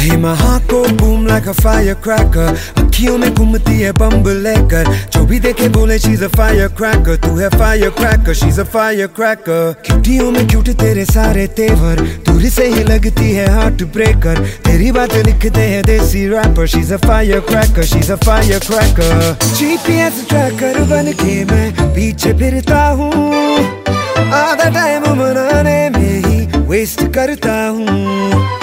Hey, my heart go boom like a firecracker. अखियों में घूमती है बम्ब लेकर, जो भी देखे बोले she's a firecracker. तू है firecracker, she's a firecracker. क्यूटियों में क्यूट तेरे सारे तेवर, दूर से ही लगती है हार्ट ब्रेकर. तेरी बातें लिखते हैं देसी rapper. She's a firecracker, she's a firecracker. GPS tracker बन के मैं पीछे फिरता हूँ, आधा टाइम मनाने में ही वेस्ट करता हूँ.